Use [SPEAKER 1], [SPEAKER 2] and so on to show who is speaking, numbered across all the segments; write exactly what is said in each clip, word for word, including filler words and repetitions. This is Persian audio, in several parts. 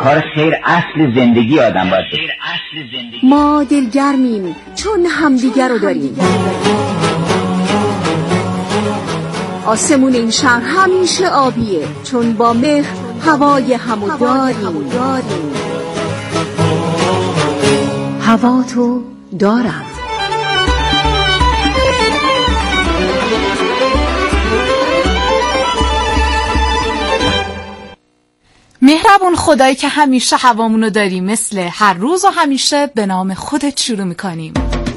[SPEAKER 1] کار خیر اصل زندگی آدم باید.
[SPEAKER 2] ما دلگرمیم چون همدیگر رو داریم. آسمون این شهر همیشه آبیه چون با مهر هوای همو داریم. هوا تو دارم.
[SPEAKER 3] مهربون خدایی که همیشه هوامونو داری، مثل هر روز و همیشه به نام خودت شروع میکنیم.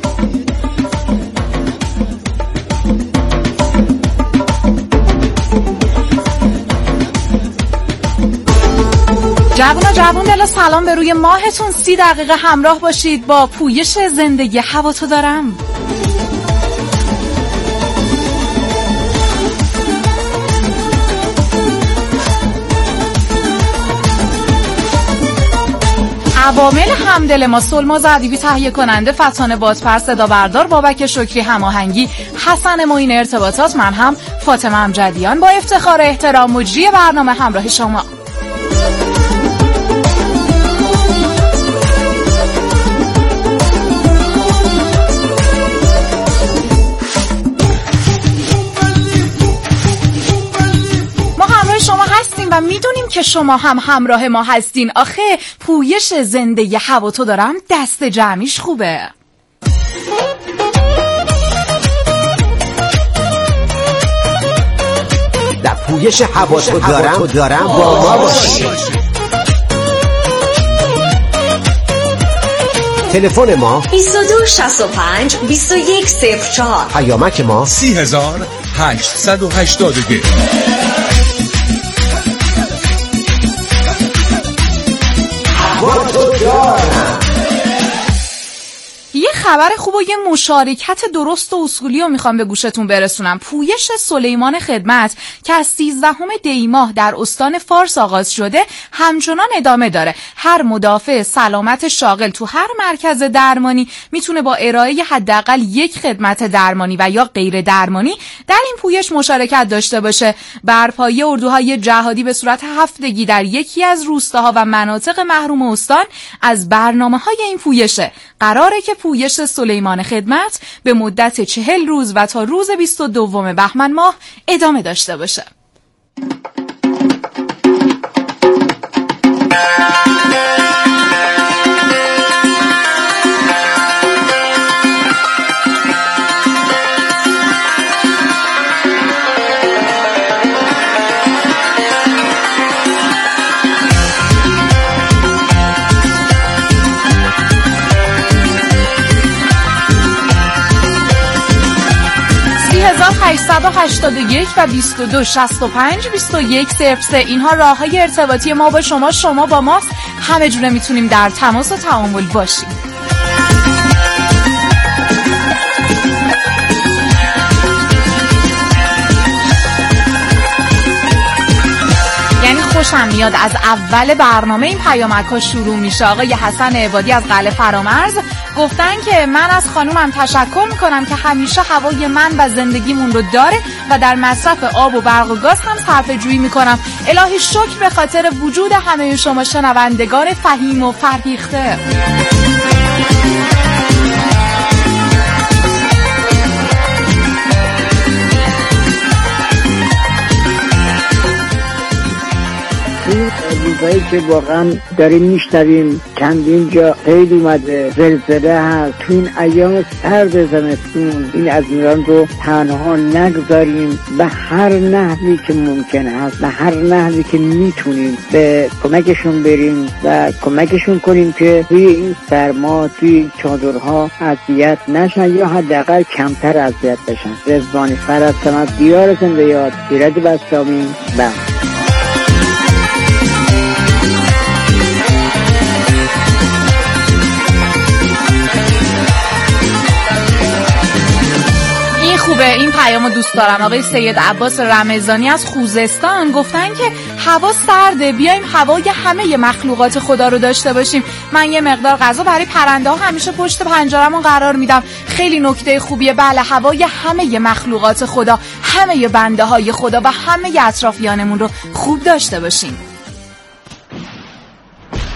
[SPEAKER 3] جوونا جوون دلا سلام به روی ماهتون. سی دقیقه همراه باشید با پویش زندگی هوا تو دارم. عوامل همدل ما: سلما زدیبی تهیه کننده، فتانه بادپر صدا بردار، بابک شکری هماهنگی، حسن معین ارتباطات، من هم فاطمه امجدیان با افتخار احترام مجری برنامه همراه شما. و میدونیم که شما هم همراه ما هستین. آخه پویش زندگی هوا تو دارم دست جمعیش خوبه.
[SPEAKER 4] در پویش هوا تو دارم, دارم با ما باشید. تلفن ما
[SPEAKER 5] بیست و دو شصت و پنج بیست و یک صفر چهار.
[SPEAKER 4] پیامک ما
[SPEAKER 6] سی هزار هشتصد و هشتاد و یک.
[SPEAKER 3] یه خبر خوب و یه مشارکت درست و اصولی رو میخوام به گوشتون برسونم. پویش سلیمان خدمت که از سیزدهم دی ماه در استان فارس آغاز شده همچنان ادامه داره. هر مدافع سلامت شاغل تو هر مرکز درمانی میتونه با ارائه حداقل یک خدمت درمانی و یا غیر درمانی در این پویش مشارکت داشته باشه. برپایی اردوهای جهادی به صورت هفتگی در یکی از روستاها و مناطق محروم استان از برنامه‌های این پویشه. قراره که پویش سلیمان خدمت به مدت چهل روز و تا روز بیست و دوم بهمن ماه ادامه داشته باشه. هشتصد و هشتاد و یک و بیست و دو شصت و پنج بیست و یک صفر سه اینها راه‌های ارتباطی ما با شما، شما با ماست. همه جوره میتونیم در تماس و تعامل باشیم. خوشم میاد از اول برنامه این پیامک ها شروع میشه. آقای حسن عبادی از قلعه فرامرز گفتن که من از خانومم تشکر میکنم که همیشه هوای من و زندگیمون رو داره و در مصرف آب و برق و گاز هم صرفه جویی میکنم. الهی شکر به خاطر وجود همه شما شنوندگان فهیم و فرهیخته.
[SPEAKER 7] این روزایی که واقعا داریم میشنویم چندین جا خیلی اومده زلزله هست، تو این ایام سرد زمستون این از ایران رو تنها نگذاریم، به هر نحوی که ممکن هست، به هر نحوی که میتونیم به کمکشون بریم و کمکشون کنیم که توی این سرما توی این چادرها اذیت نشن یا حداقل کمتر اذیت بشن. رضوانی فرج صمد دیار زنده یاد ایرج بسامی. بله
[SPEAKER 3] خوبه. این پیامو دوست دارم. آقای سید عباس رمضانی از خوزستان گفتن که هوا سرده، بیایم هوای همه مخلوقات خدا رو داشته باشیم. من یه مقدار غذا برای پرنده ها همیشه پشت پنجره‌مون قرار میدم. خیلی نکته خوبیه. بله، هوای همه مخلوقات خدا، همه بنده های خدا و همه اطرافیانمون رو خوب داشته باشیم.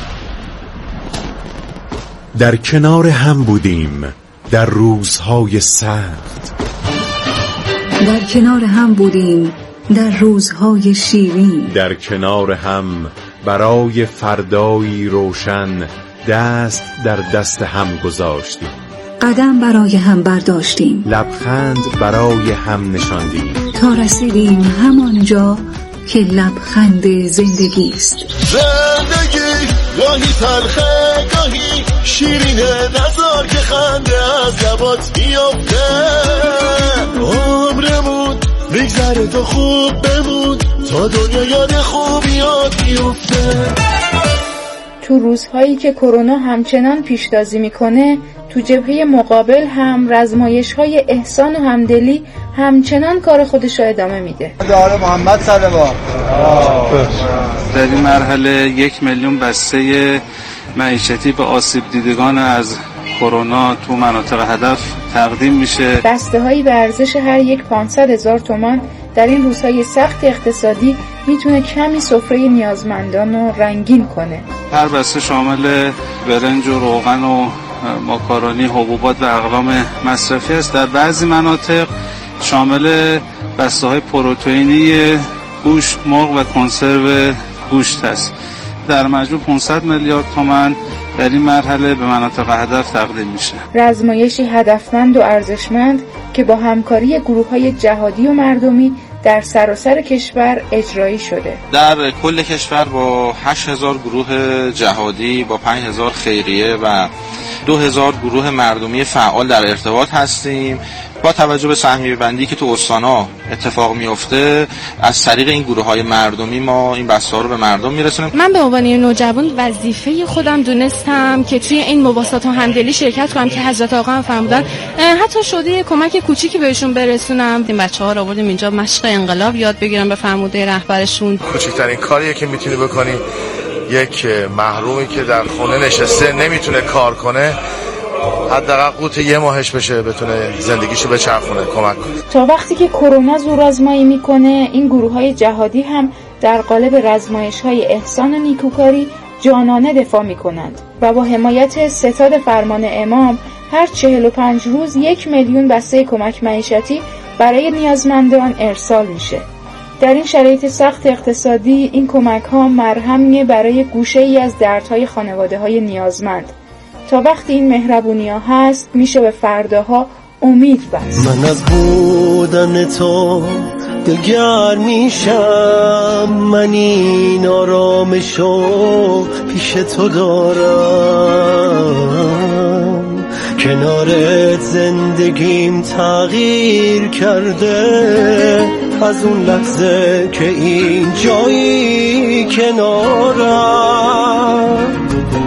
[SPEAKER 8] در کنار هم بودیم در روزهای سخت،
[SPEAKER 9] در کنار هم بودیم در روزهای شیرین،
[SPEAKER 8] در کنار هم برای فردایی روشن دست در دست هم گذاشتیم،
[SPEAKER 9] قدم برای هم برداشتیم،
[SPEAKER 8] لبخند برای هم نشاندیم،
[SPEAKER 9] تا رسیدیم همانجا که لبخند زندگی است.
[SPEAKER 10] زندگی گاهی تلخه گاهی شیرینه، نذار که خنده از لبات بیفته، عمرمون بگذره تو خوب بمون تا دنیا یاد خوبیات بیفته.
[SPEAKER 11] تو روزهایی که کرونا همچنان پیشتازی میکنه، تو جبهه مقابل هم رزمایش‌های احسان و همدلی همچنان کار خودش رو ادامه میده.
[SPEAKER 12] داره محمد صلوات
[SPEAKER 13] در این مرحله یک میلیون بسته معیشتی به آسیب دیدگان از کرونا تو مناطق هدف تقدیم میشه.
[SPEAKER 11] بسته‌هایی به ارزش هر یک پانصد هزار تومان در این روزهای سخت اقتصادی میتونه کمی سفره نیازمندان رو رنگین کنه.
[SPEAKER 13] هر بسته شامل برنج و روغن و ماکارونی، حبوبات و اقلام مصرفی است. در بعضی مناطق شامل بسته‌های پروتئینی گوشت، مرغ و کنسرو گوشت است. در مجموع پانصد میلیارد تومان در این مرحله به مناطق هدف تقدیم میشه.
[SPEAKER 11] رزمایشی هدفمند و ارزشمند که با همکاری گروه‌های جهادی و مردمی در سراسر کشور اجرایی شده.
[SPEAKER 14] در کل کشور با هشت هزار گروه جهادی، با پنج هزار خیریه و دو هزار گروه مردمی فعال در ارتباط هستیم. با توجه به سهمیه بندی که تو استان‌ها اتفاق میفته، از طریق این گروه‌های مردمی ما این بسته ها رو به مردم میرسونیم.
[SPEAKER 15] من به عنوان نوجوان وظیفه خودم دونستم که توی این مباسطات و همدلی شرکت کنم که حضرت آقا هم فرمودن حتی شده کمک کوچیکی بهشون برسونم. این بچه‌ها رو آوردیم اینجا مشق انقلاب یاد بگیرن به فرموده رهبرشون.
[SPEAKER 10] کوچکترین کاریه که میتونی بکنی، یک محرومی که در خونه نشسته نمیتونه کار کنه، حداقل قوت یه ماهش بشه، بتونه زندگیشو بچرخونه، کمک کنه.
[SPEAKER 11] تا وقتی که کرونا زورآزمایی میکنه، این گروه‌های جهادی هم در قالب رزمایش‌های احسان و نیکوکاری جانانه دفاع میکنند و با حمایت ستاد فرمان امام هر چهل و پنج روز یک میلیون بسته کمک معیشتی برای نیازمندان ارسال میشه. در این شرایط سخت اقتصادی این کمک‌ها مرهمیه برای گوشه‌ای از دردهای خانواده‌های نیازمند. تا وقتی این مهربونی‌ها هست میشه به فرداها امید بست.
[SPEAKER 10] من از بودن تو دلگرم میشم، من این آرامشو پیش تو دارم، کنارت زندگیم تغییر کرده، از اون لحظه که این جایی کنارم.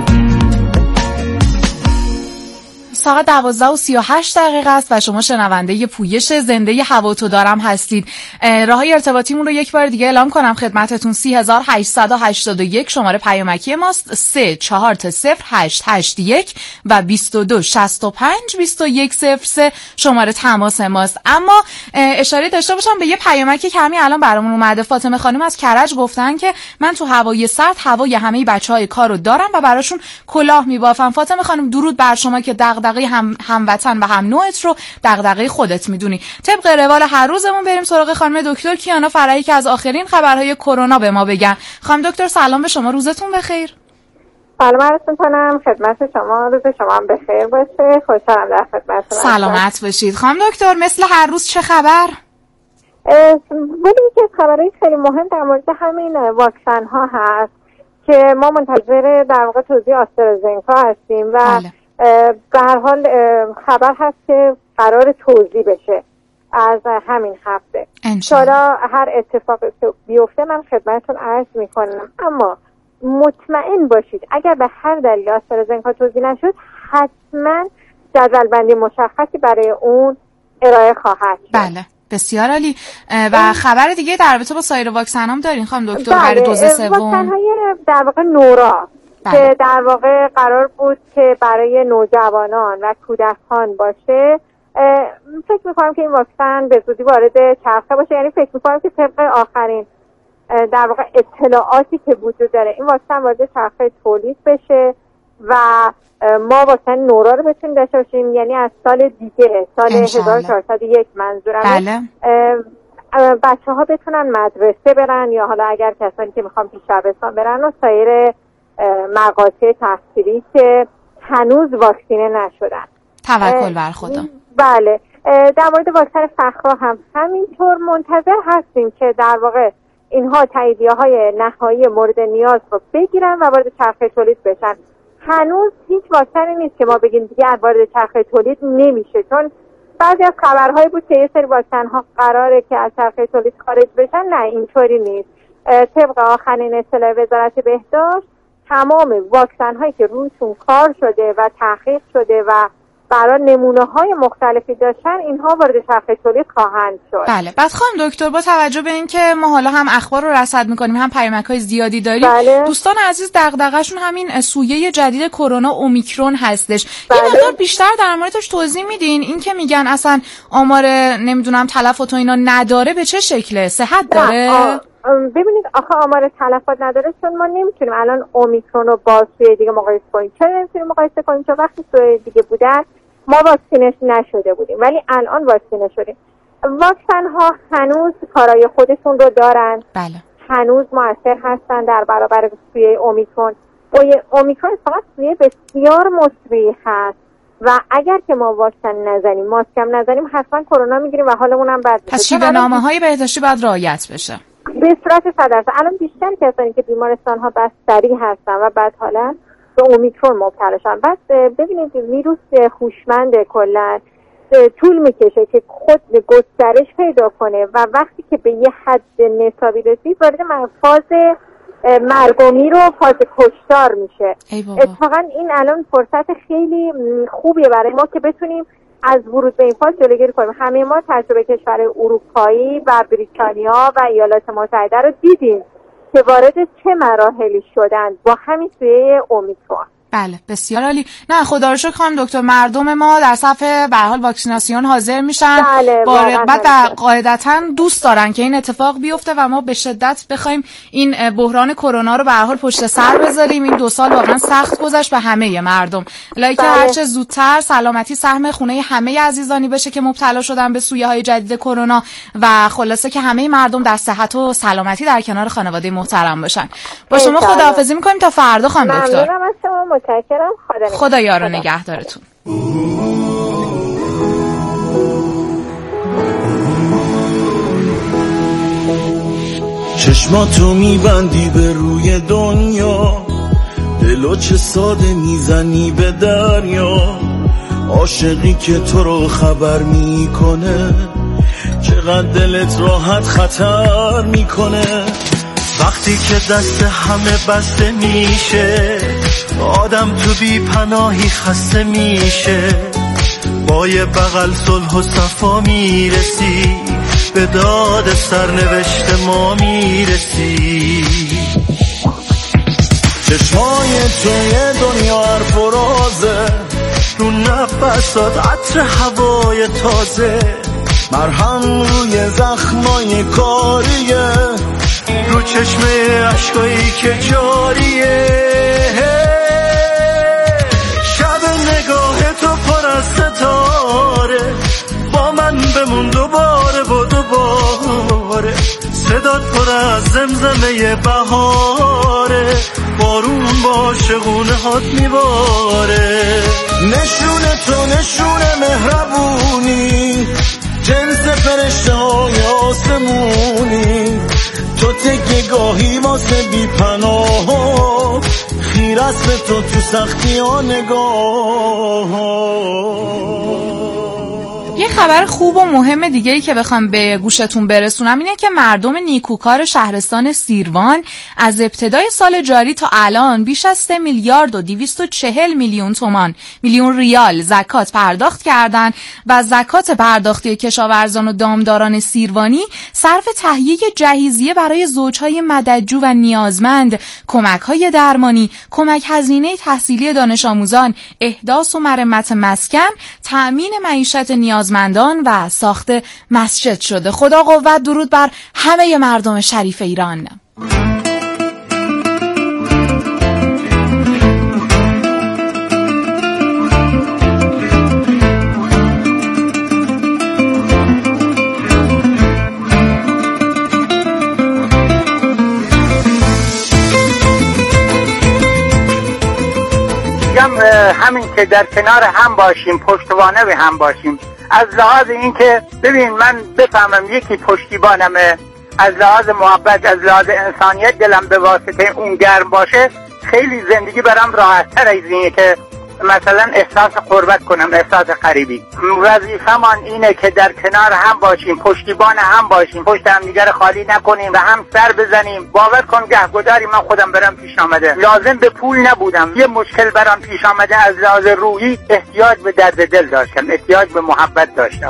[SPEAKER 3] ساعت دوازده و سی و هشت دقیقه است و شما شنونده پویش زنده هوا تو دارم هستید. راههای ارتباطیمون رو یک بار دیگه اعلام کنم خدمتتون: سی هزار هشتصد و هشتاد و یک شماره پیامکی ماست، سه چهار تا صفر هشت هشت یک و بیست و دو شصت و پنج بیست و یک صفر سه شماره تماس ماست. اما اشاره داشته باشم به یه پیامکی که همین الان برامون اومده. فاطمه خانم از کرج گفتن که من تو هوای سرد هوای همه بچهای کارو دارم و براشون کلاه میبافم. فاطمه خانم درود بر شما که دغدغه هم هموطن و هم نوعت رو دغدغه خودت میدونی. طبق روال هر روزمون بریم سراغ خانم دکتر کیانا فرحی که از آخرین خبرهای کرونا به ما بگن. خانم دکتر سلام به شما، روزتون بخیر.
[SPEAKER 16] سلام عرض می‌کنم خدمت شما، روز شما هم بخیر باشه. خوشحالم در خدمتتون.
[SPEAKER 3] سلامت باشید. خانم دکتر مثل هر روز چه خبر؟
[SPEAKER 16] ولی یکی از خبرهای خیلی مهم در مورد همین واکسن ها هست که ما منتظر در واقع توزیع آسترازنکا هستیم و بله. به هر حال خبر هست که قرار توزیع بشه از همین هفته. حالا هر اتفاقی بیفته من خدمتتون عرض میکنم، اما مطمئن باشید اگر به هر دلیل آسترازنکا توزیع نشد حتما جدول‌بندی مشخصی برای اون ارائه خواهد شد.
[SPEAKER 3] بله بسیار عالی. و خبر دیگه در رابطه با سایر واکسن هم دارین خانم دکتر؟ بله. برای دوز سوم
[SPEAKER 16] واکسن های در واقع نورا بله. که در واقع قرار بود که برای نوجوانان و کودکان باشه، فکر میکنم که این واکسن به زودی وارد چرخه باشه. یعنی فکر میکنم که طبق آخرین در واقع اطلاعاتی که وجود داره این واکسن وارد چرخه تولید بشه و ما واکسن نورا رو بتونیم داشته باشیم، یعنی از سال دیگه، سال هزار و چهارصد و یک منظورم،
[SPEAKER 3] بله.
[SPEAKER 16] بچه ها بتونن مدرسه برن یا حالا اگر کسانی که میخوان پیش دبستان برن و سایر مقاطع تحصیلی که هنوز واکسینه نشدن.
[SPEAKER 3] توکل بر خدا.
[SPEAKER 16] بله. در مورد واکسن فخرا هم همینطور منتظر هستیم که در واقع اینها تاییدیه های نهایی مورد نیاز رو بگیرن و وارد چرخه تولید بشن. هنوز هیچ واکسنی نیست که ما بگیم دیگه وارد چرخه تولید نمیشه، چون بعضی از خبرهایی بود که یه سری واکسن ها قراره که از چرخه تولید خارج بشن. نه، اینطوری نیست. طبق آخرین اطلاع وزارت بهداشت تمام واکسن هایی که روشون کار شده و تحقیق شده و برای نمونه های مختلفی داشتن، اینها وارد چرخه تولید خواهند شد.
[SPEAKER 3] بله. بعد خانم دکتر، با توجه به اینکه ما حالا هم اخبار رو رصد میکنیم هم پیامک های زیادی داریم،
[SPEAKER 16] بله.
[SPEAKER 3] دوستان عزیز دغدغه‌شون همین سویه جدید کرونا اومیکرون هستش.
[SPEAKER 16] بله.
[SPEAKER 3] یه مقدار بیشتر در موردش توضیح میدین؟ این که میگن اصلا آمار نمیدونم تلفات و اینا نداره، به چه شکله؟ صحت داره؟
[SPEAKER 16] ببینید آخه آمار تلفات نداره، چون ما نمیتونیم الان اومیکرون رو با سویه دیگه مقایسه کنیم. چرا نمیتونیم مقایسه کنیم؟ چون وقتی سویه دیگه بودن ما واکسینش نشده بودیم، ولی الان واکسینه شدیم. واکسن ها هنوز کارای خودشون رو دارن.
[SPEAKER 3] بله.
[SPEAKER 16] هنوز مؤثر هستن در برابر سویه اومیکرون. اومیکرون فقط سویه بسیار مسریع هست و اگر که ما واکسن نزنیم، ماسک هم نزنیم، حتما کرونا میگیریم و حالمون هم بد میشه.
[SPEAKER 3] پس شیوه‌نامه‌های بهداشتی باید رعایت بشه.
[SPEAKER 16] به صورت صد درصد. الان بیشتر کسانی که بیمارستان ها بستری هستن و بد حالن به اومیکرون مبتلا شدن. بس ببینید ویروس هوشمند کلا طول میکشه که خود گسترش پیدا کنه و وقتی که به یه حد نسبی رسید وارد فاز مرگومیر و فاز کشتار میشه. اتفاقا این الان فرصت خیلی خوبیه برای ما که بتونیم از ورود به این فاز جلوگیری کنیم. همه ما تجربه کشور اروپایی و بریتانیا و ایالات متحده رو دیدیم که وارد چه مراحلی شدن با همین سویه اومیکرون.
[SPEAKER 3] بله، بسیار عالی. نه خدا رو شکر خانم دکتر، مردم ما در صف به هر حال واکسیناسیون حاضر میشن.
[SPEAKER 16] بله،
[SPEAKER 3] بعد قاعدتاً دوست دارن که این اتفاق بیفته و ما به شدت بخوایم این بحران کرونا رو به هر حال پشت سر بذاریم. این دو سال واقعا سخت گذشت به همه مردم. الهی که
[SPEAKER 16] بله.
[SPEAKER 3] هرچه زودتر سلامتی سهم خونه همه عزیزانی بشه که مبتلا شدن به سویه های جدید کرونا و خلاصه که همه مردم در صحت و سلامتی در کنار خانواده محترم باشن. با شما خداحافظی می‌کنیم تا فردا خانم دکتر.
[SPEAKER 16] ممنونم از شما. متشکرم. خدا
[SPEAKER 3] خدا یار و نگهدارتون.
[SPEAKER 17] چشماتو میبندی به روی دنیا، دلو چه ساده میزنی به دریا، عاشقی که تو رو خبر میکنه، چقدر دلت راحت خطر میکنه. وقتی که دست همه بسته میشه، آدم تو بی پناهی خسته میشه، با یه بغل صلح و صفا میرسی، به داد سرنوشت ما میرسی. چشمای توی دنیا هر فرازه، رو نفسات عطر هوای تازه، مرهم روی زخمای کاریه، رو چشمه عشقایی که جاریه. شب نگاه تو پر از ستاره، با من بمون دوباره و دوباره، صدات پر از زمزمه بهاره، بارون با شغونه هات میباره. نشون تو نشون مهربونی، جنس فرشته های آسمونی، تو تکه گاهی واسه بی پناه، خیر است به تو تو سختی ها نگاه.
[SPEAKER 3] یه خبر خوب و مهم دیگه ای که بخوام به گوشتون برسونم اینه که مردم نیکوکار شهرستان سیروان از ابتدای سال جاری تا الان بیش از سه میلیارد و دویست و چهل میلیون تومان میلیون ریال زکات پرداخت کردن و زکات پرداختی کشاورزان و دامداران سیروانی صرف تهیه جهیزیه برای زوجهای مددجو و نیازمند، کمک‌های درمانی، کمک هزینه تحصیلی دانش آموزان، احداث و مرمت مسکن، تأمین معیشت نیازمندان و ساخت مسجد شده. خدا قوت. درود بر همه مردم شریف ایران.
[SPEAKER 18] میگم همین که در کنار هم باشیم، پشتوانه به هم باشیم. از لحاظ این که ببین من بفهمم یکی پشتیبانمه، از لحاظ محبت، از لحاظ انسانیت دلم به واسطه اون گرم باشه، خیلی زندگی برام راحت تر از اینه که مثلا احساس قربت کنم، احساس قریبی. وظیفه‌مان اینه که در کنار هم باشیم، پشتیبان هم باشیم، پشت هم دیگر خالی نکنیم و هم سر بزنیم. باور کن گهگداری من خودم برام پیش آمده، لازم به پول نبودم، یه مشکل برام پیش آمده، از لحاظ روحی احتیاج به درد دل داشتم، احتیاج به محبت داشتم.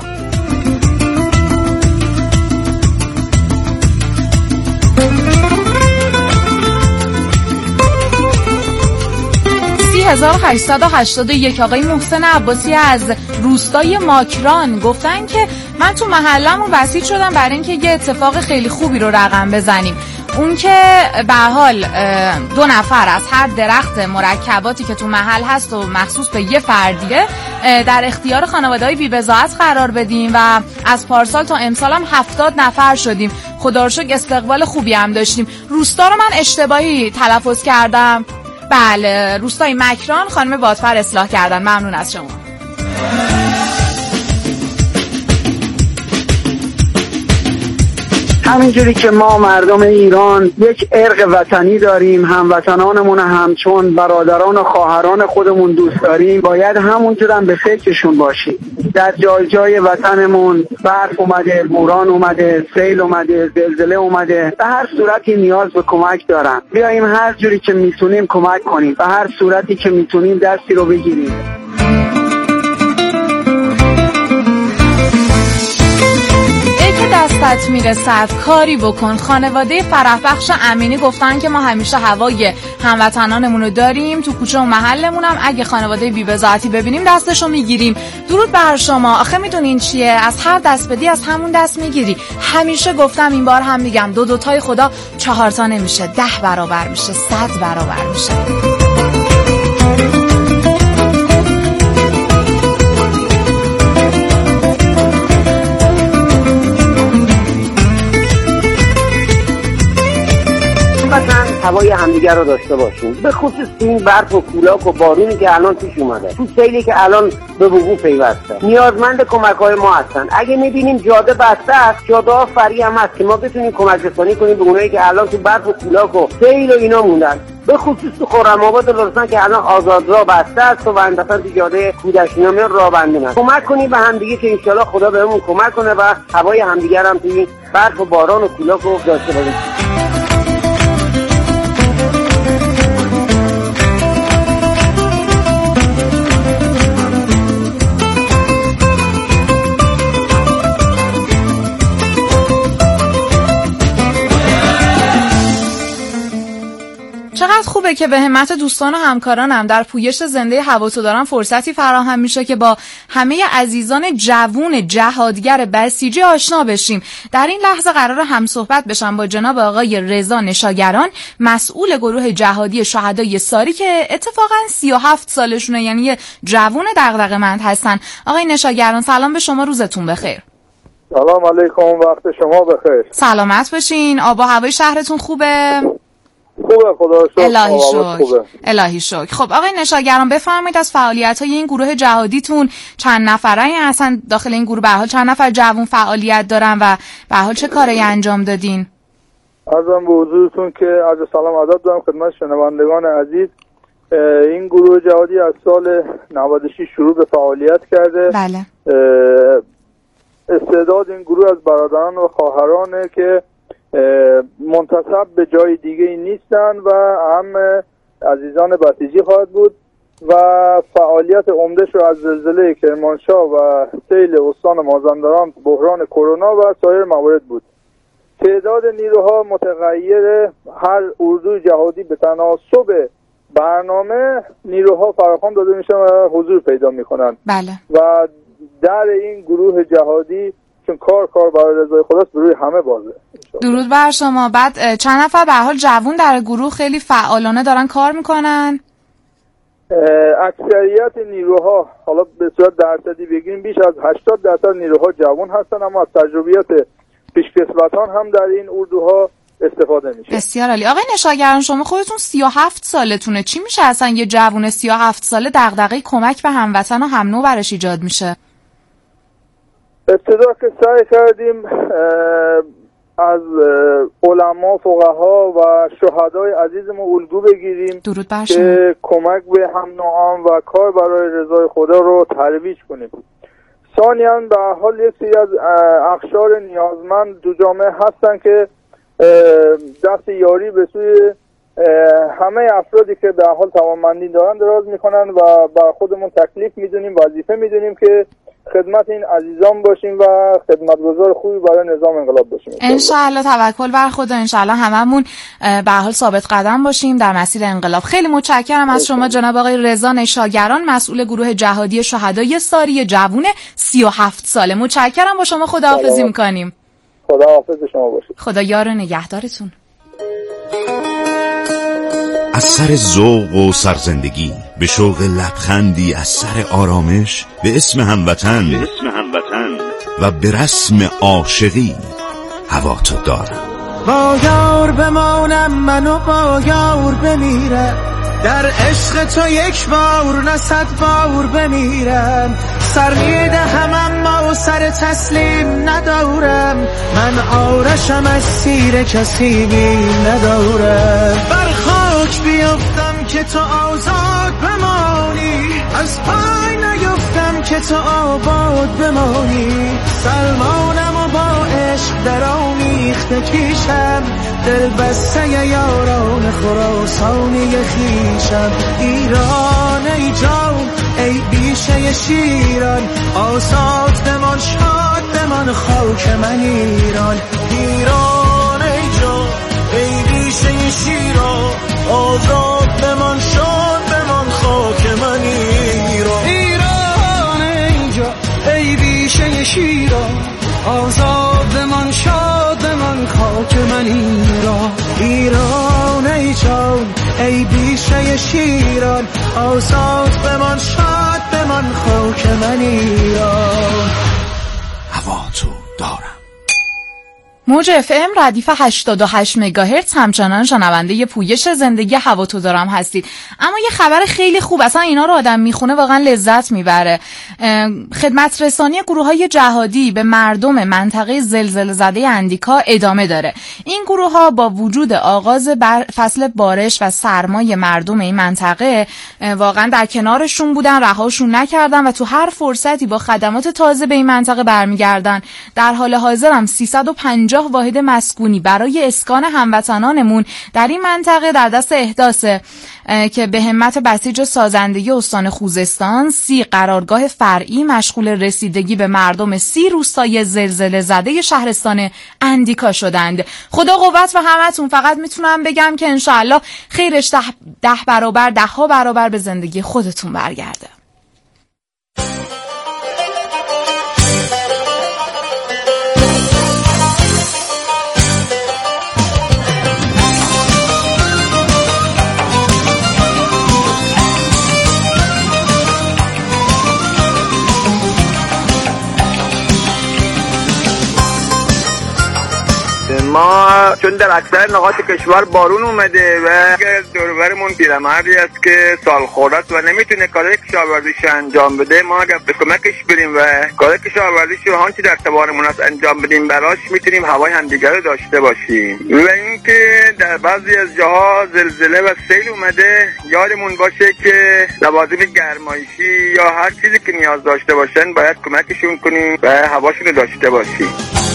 [SPEAKER 3] هزار و هشتصد و هشتاد و یک آقای محسن عباسی از روستای ماکران گفتن که من تو محله‌مون بسیج شدم برای اینکه یه اتفاق خیلی خوبی رو رقم بزنیم. اون که به حال دو نفر از هر درخت مرکباتی که تو محل هست و مخصوص به یه فردیه در اختیار خانواده‌های بی‌بضاعت قرار بدیم و از پارسال تا امسال هم هفتاد نفر شدیم. خدا رو شکر استقبال خوبی هم داشتیم. روستا رو من اشتباهی تلفظ کردم. بله، روستای مکران، خانم بادفر اصلاح کردن. ممنون از شما.
[SPEAKER 7] همینجوری که ما مردم ایران یک ارق وطنی داریم، هموطنانمون هم چون برادران و خواهران خودمون دوست داریم، باید همونجور هم به فکرشون باشیم. در جای جای وطنمون برف اومده، بوران اومده، سیل اومده، زلزله اومده، به هر صورتی نیاز به کمک دارن. بیاییم هر جوری که میتونیم کمک کنیم، به هر صورتی که میتونیم دستی رو بگیریم.
[SPEAKER 3] دستت میرسد کاری بکن. خانواده فرح بخش امینی گفتن که ما همیشه هوای هموطنانمون رو داریم، تو کوچه و محلمون هم اگه خانواده بی‌بضاعتی ببینیم دستشو میگیریم. درود بر شما. آخه میدونین چیه؟ از هر دست بدی از همون دست میگیری. همیشه گفتم، این بار هم میگم، دو دوتای خدا چهار تا نمیشه، ده برابر میشه، صد برابر میشه.
[SPEAKER 4] هوای همدیگر رو داشته باشیم، به خصوص این برف و کولاک و بارونی که الان پیش اومده، تو سیلی که الان به وقوع پیوسته، نیازمند کمک‌های ما هستن. اگه می‌بینیم جاده بسته است، جاده‌ها فری هم هست که ما بتونیم کمک رسانی کنیم به اونایی که الان تو برف و کولاک و سیل و اینا موندن، به خصوص تو خرم‌آباد و لرستان که الان آزادراه بسته است و اندفعاً تو جاده کودشنامی راه بندی است. کمک کنیم به همدیگه که انشالله خدا بهمون کمک کنه و هوای همدیگر هم توی برف و باران و کولاک رو داشته باشیم.
[SPEAKER 3] چقدر خوبه که به همت دوستان و همکارانم در پویش زنده هوا تو دارم فرصتی فراهم میشه که با همه عزیزان جوون جهادگر بسیجی آشنا بشیم. در این لحظه قرار هم صحبت بشم با جناب آقای رضا نشاگران، مسئول گروه جهادی شهدای ساری که اتفاقا سی و هفت سالشونه، یعنی یه جوون دغدغه‌مند هستن. آقای نشاگران سلام به شما، روزتون بخیر.
[SPEAKER 19] سلام علیکم، وقت شما بخیر.
[SPEAKER 3] سلامت باشین. آب و هوای شهرتون خوبه؟
[SPEAKER 19] خوبه خدا رو شکر.
[SPEAKER 3] الهی شکر. الهی شکر. خب آقای نشاگران بفرمایید از فعالیت‌های این گروه جهادیتون چند نفرایی هستن داخل این گروه؟ به هر حال چند نفر جوان فعالیت دارن و به هر حال چه کاری انجام دادین؟
[SPEAKER 19] عرضم به حضورتون که عرض سلام ادب دارم خدمت شنوندگان عزیز. این گروه جهادی از سال نود و شش شروع به فعالیت کرده.
[SPEAKER 3] بله.
[SPEAKER 19] استعداد این گروه از برادران و خواهرانه که منتسب به جای دیگه ای نیستن و هم عزیزان بسیجی خواهد بود و فعالیت عمده‌اش رو از زلزله کرمانشاه و سیل استان مازندران، بحران کرونا و سایر موارد بود. تعداد نیروها متغیر، هر اردوی جهادی به تناسب برنامه نیروها فراخوان داده میشن و حضور پیدا میکنن.
[SPEAKER 3] بله.
[SPEAKER 19] و در این گروه جهادی چون کار کار برای رضای خداست به روی همه بازه.
[SPEAKER 3] درود بر شما. بعد چند نفر به هر حال جوون در گروه خیلی فعالانه دارن کار میکنن؟
[SPEAKER 19] اکثریت نیروها، حالا به صورت درصدی بگیم، بیش از هشتاد درصد نیروها جوان هستن، اما از تجربیات پیشکسوتان هم در این اردوها استفاده میشه.
[SPEAKER 3] بسیار عالی. آقای نشاگران، شما خودتون سی و هفت سالتونه، چی میشه اصلا یه جوون سی و هفت ساله دغدغه کمک به هموطن و هم نوع براش ایجاد میشه؟
[SPEAKER 19] ابتدا که سعی کردیم از علما، فقها و شهدای عزیزمون الگو بگیریم
[SPEAKER 3] درود بر
[SPEAKER 19] شما که کمک به هم نوعان و کار برای رضای خدا رو ترویج کنیم. ثانیاً به حال یک سری از اقشار نیازمند دو جامعه هستن که دست یاری به سوی همه افرادی که به حال توانمندی دارن دراز میکنن و با خودمون تکلیف میدونیم، وظیفه میدونیم که خدمت این عزیزان باشیم و خدمتگزار خوبی برای نظام انقلاب باشیم.
[SPEAKER 3] انشاءالله توکل بر خدا، انشاءالله هممون به حال ثابت قدم باشیم در مسیر انقلاب. خیلی متشکرم از شما جناب آقای رضا نشاگران، مسئول گروه جهادی شهدای ساری، جوون سی و هفت ساله. متشکرم، با شما خداحافظی میکنیم.
[SPEAKER 19] خداحافظ شما باشید.
[SPEAKER 3] خدا یار و نگهدارتون.
[SPEAKER 20] از سر ذوق و سرزندگی به شوق لبخندی، از سر آرامش به اسم هموطن، به اسم هموطن و به رسم عاشقی هوا تو دارم.
[SPEAKER 17] با یار بمانم منو با یار بمیرم، در عشق تو یک بار نه صد بار بمیرم. سر میدهم اما سر تسلیم ندارم، من آرشم از سیر کسی بیم ندارم. بر خاک بیفتم که تو آزاد بمانی، از پای نیفتم که تو آباد بمانی. سلمانم و با عشق در آمیخته کیشم، دل بسته یاران خراسانی خیشم. ایران ای جان ای بیشه شیران، آزاد بمان شاد بمان خاک من ایران. ایران ای جان ای بیشه شیران، آزاد بمان شاد بمان خاک من ایران. ایران ای جان ای بیشه شیران، آزاد بمان شاد بمان خاک من ایران. ایران ای جان ای بیشه شیران، آزاد بمان شاد بمان خاک من ایران.
[SPEAKER 20] هوا تو دارم.
[SPEAKER 3] موج اف ام ردیف هشتاد و هشت مگاهرتز همچنان شنونده پویش زندگی هوا تو دارم هستید. اما یه خبر خیلی خوب، اصلا اینا رو آدم میخونه واقعا لذت میبره. خدمت رسانی گروه های جهادی به مردم منطقه زلزله زده اندیکا ادامه داره. این گروه ها با وجود آغاز بر فصل بارش و سرمای مردم این منطقه واقعا در کنارشون بودن، رهاشون نکردن و تو هر فرصتی با خدمات تازه به این منطقه برمیگردن. در حال حاضر هم سیصد و پنجاه واحد مسکونی برای اسکان هموطنانمون در این منطقه در دست احداثه که به همت بسیج سازندگی استان خوزستان سی قرارگاه فرعی مشغول رسیدگی به مردم سی روستای زلزله زده شهرستان اندیکا شدند. خدا قوت و همتون. فقط میتونم بگم که انشاءالله خیرش ده, ده برابر ده ها برابر به زندگی خودتون برگرده.
[SPEAKER 21] ما چون در اکثر نقاط کشور بارون اومده و دوربرمون پیرمردی است که سال خورده است و نمیتونه کار کشاورزیش انجام بده، ما اگر به کمکش بریم و کار کشاورزیش رو هرچی در توانمون است انجام بدیم براش میتونیم هوای همدیگر رو داشته باشیم. و اینکه در بعضی از جاها زلزله و سیل اومده یادمون باشه که لوازم گرمایشی یا هر چیزی که نیاز داشته باشن باید کمکشون کنیم و هواشون رو داشته باشیم.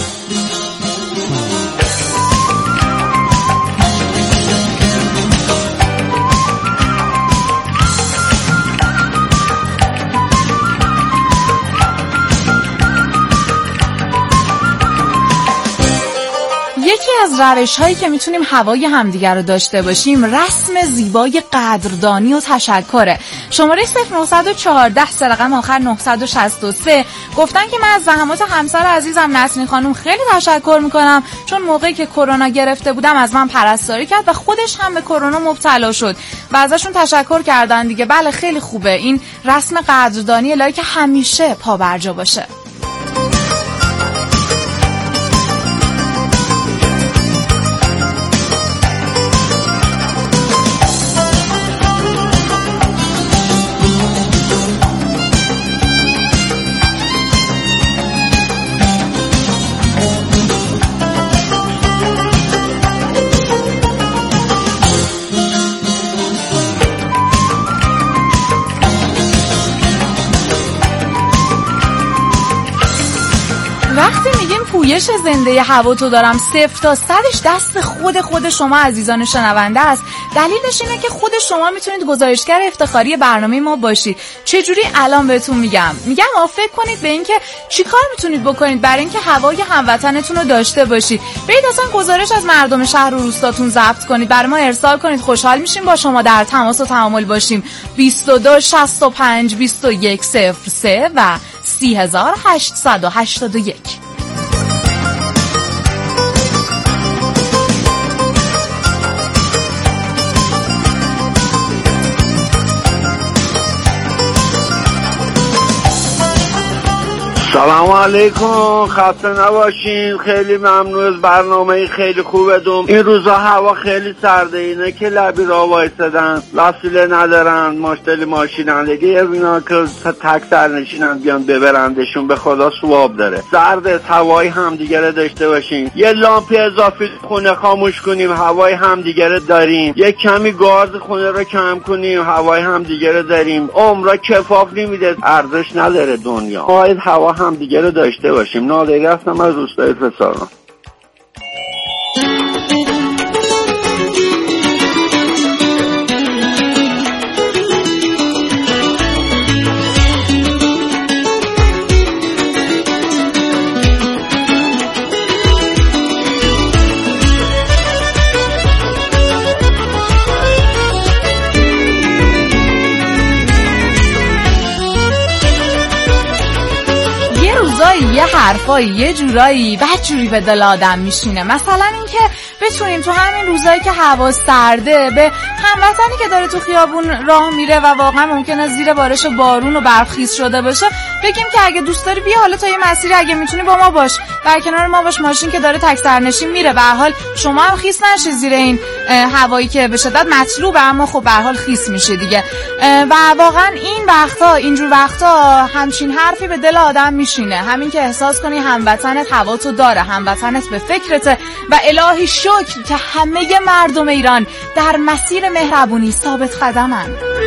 [SPEAKER 3] یکی از روش هایی که میتونیم هوای همدیگر رو داشته باشیم رسم زیبای قدردانی و تشکره. شماره صفر نه یک چهار سه رقم آخر نه شش سه گفتن که من از زحمات همسر عزیزم نسرین خانم خیلی تشکر میکنم، چون موقعی که کرونا گرفته بودم از من پرستاری کرد و خودش هم به کرونا مبتلا شد و ازشون تشکر کردن دیگه. بله خیلی خوبه این رسم قدردانی، الهی که همیشه پابرجا باشه. پویش زنده هوا تو دارم صفر تا صدش دست خود خود شما عزیزان شنونده است. دلیلش اینه که خود شما میتونید گزارشگر افتخاری برنامه ما باشید. چجوری؟ الان بهتون میگم. میگم آ فکر کنید به اینکه چیکار میتونید بکنید برای اینکه هوای هموطنتون رو داشته باشید. برید اصلا گزارش از مردم شهر و روستاتون ضبط کنید، برای ما ارسال کنید. خوشحال میشیم با شما در تماس و تعامل باشیم. بیست و دو شصت و پنج بیست و یک صفر سه و سی هزار هشتصد و هشتاد و یک.
[SPEAKER 1] سلام علیکم، خسته نباشین. خیلی ممنون از برنامه خیلی خوبه دوم. این روزا هوا خیلی سرده، اینه که لبی را وایسادن، وسیله ندارن، مشتری ماشینندگی اینا که تک سرنشینن بیان ببرندشون، به خدا ثواب داره. سرد، هوای همدیگه داشته باشین. یه لامپ اضافی خونه خاموش کنیم، هوای همدیگه داریم. یه کمی گاز خونه رو کم کنیم، هوای همدیگه داریم. عمر کفاف نمیده، ارزش نداره دنیا. باید هوا هم دیگه رو داشته باشیم. نادری هستم از روستای فساران.
[SPEAKER 3] یه حرفایی یه جورایی بدجوری به دل آدم میشینه. مثلا اینکه بتونیم تو همین روزایی که هوا سرده به هموطنی که داره تو خیابون راه میره و واقعا ممکنه زیر بارش بارون و برفخیز شده باشه بگیم که اگه دوست داری بیا حالا تا یه مسیری اگه میتونی با ما باش، در کنار ما باش، ماشین که داره تک سرنشین میره، به هر حال شما هم خیس نشی زیر این هوایی که به شدت مطلوبه اما خب به هر حال خیس میشه دیگه. و واقعا این وقتا اینجور وقتا همچین حرفی به دل آدم میشینه، همین که احساس کنی هموطنت هوا تو داره، هموطنت به فکرته و الهی شکر که همه مردم ایران در مسیر مهربونی ثابت قدمن.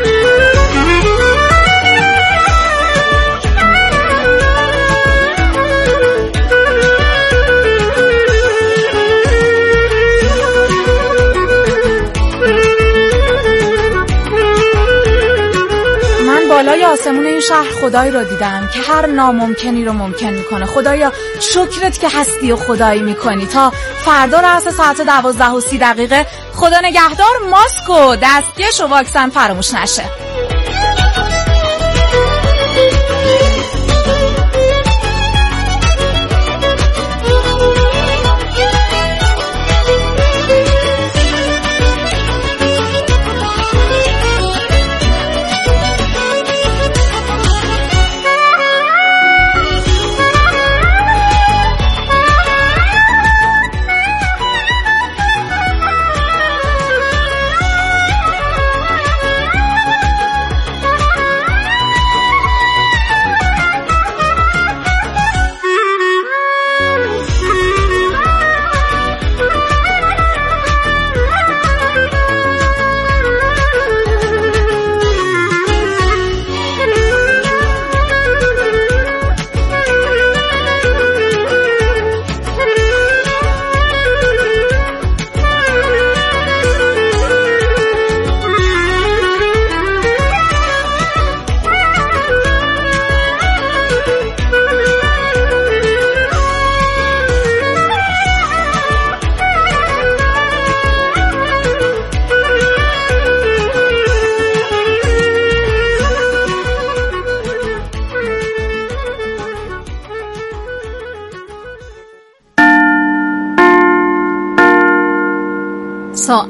[SPEAKER 3] بالای آسمون این شهر خدایی رو دیدم که هر ناممکنی رو ممکن میکنه. خدایا شکرت که هستی و خدایی میکنی. تا فردا رأس ساعت دوازده و سی دقیقه خدا نگهدار. ماسک و دستکش و واکسن فراموش نشه.